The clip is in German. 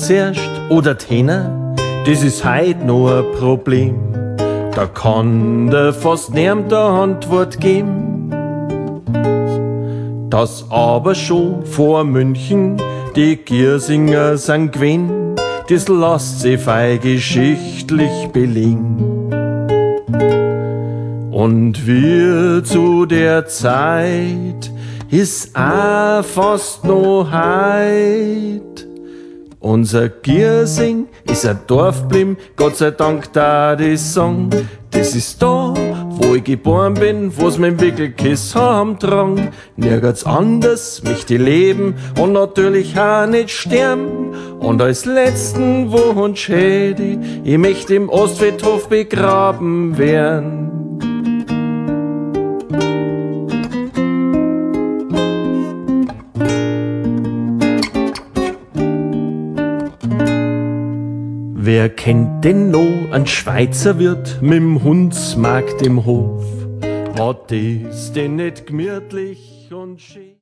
zuerst oder Tenner, das ist heut noch ein Problem. Da kann der fast niemand eine Antwort geben. Dass aber schon vor München die Giersinger sind gewesen, das lässt sich fei geschichtlich belegen. Und wir zu der Zeit ist auch fast noch heut. Unser Giersing ist ein Dorf blim, Gott sei Dank da die Song. Das ist da, wo ich geboren bin, wo's mein Wickelkiss haben drang. Nirgends anders möchte ich leben und natürlich auch nicht sterben. Und als letzten Wunsch hätte ich möchte im Ostfriedhof begraben werden. Wer kennt denn noch einen Schweizer Wirt mit'm Hundsmarkt im Hof? War das denn nicht gemütlich und schön?